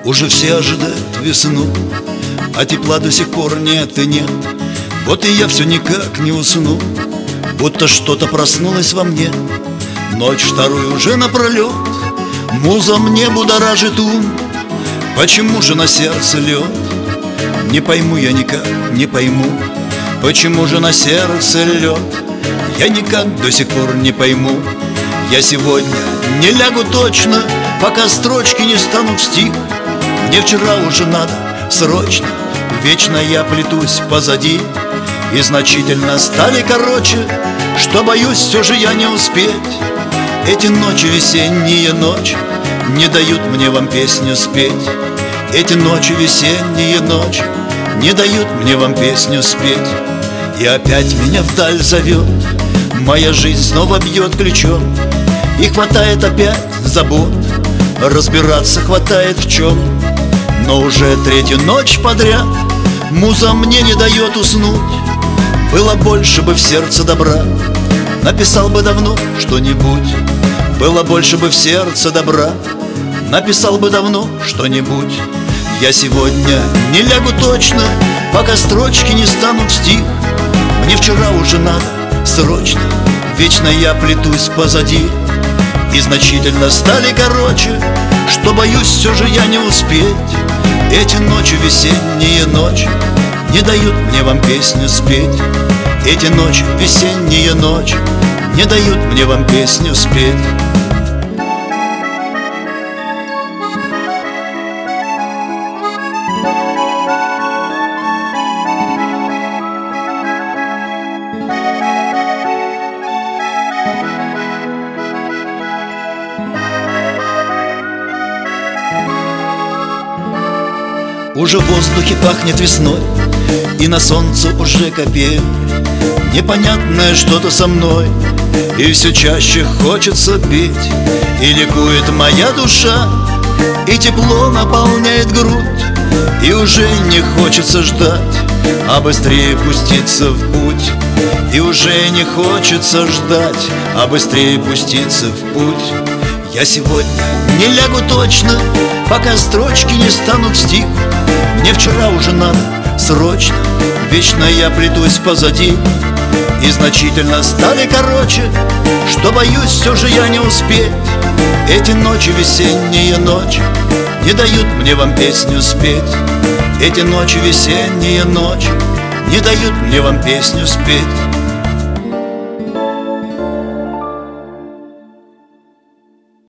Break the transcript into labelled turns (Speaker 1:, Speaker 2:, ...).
Speaker 1: Уже все ожидают весну, а тепла до сих пор нет и нет. Вот и я все никак не усну, будто что-то проснулось во мне. Ночь вторую уже напролет, муза мне будоражит ум. Почему же на сердце лед? Не пойму я никак, не пойму. Почему же на сердце лед? Я никак до сих пор не пойму. Я сегодня не лягу точно, пока строчки не станут в стих. Мне вчера уже надо, срочно, вечно я плетусь позади. И значительно стали короче, что боюсь все же я не успеть. Эти ночи, весенние ночи, не дают мне вам песню спеть. Эти ночи, весенние ночи, не дают мне вам песню спеть. И опять меня вдаль зовет, моя жизнь снова бьет ключом. И хватает опять забот, разбираться хватает в чем. Но уже третью ночь подряд муза мне не дает уснуть. Было больше бы в сердце добра, написал бы давно что-нибудь. Было больше бы в сердце добра, написал бы давно что-нибудь. Я сегодня не лягу точно, пока строчки не станут в стих. Мне вчера уже надо, срочно, вечно я плетусь позади. И значительно стали короче, что боюсь все же я не успеть. Эти ночи, весенние ночи, не дают мне вам песню спеть. Эти ночи, весенние ночи, не дают мне вам песню спеть. Уже в воздухе пахнет весной, и на солнце уже капель. Непонятное что-то со мной, и все чаще хочется петь. И ликует моя душа, и тепло наполняет грудь. И уже не хочется ждать, а быстрее пуститься в путь. И уже не хочется ждать, а быстрее пуститься в путь. Я сегодня не лягу точно, пока строчки не станут в стих. Мне вчера уже надо, срочно, вечно я плетусь позади. И значительно стали короче, что боюсь все же я не успеть. Эти ночи, весенние ночи, не дают мне вам песню спеть. Эти ночи, весенние ночи, не дают мне вам песню спеть.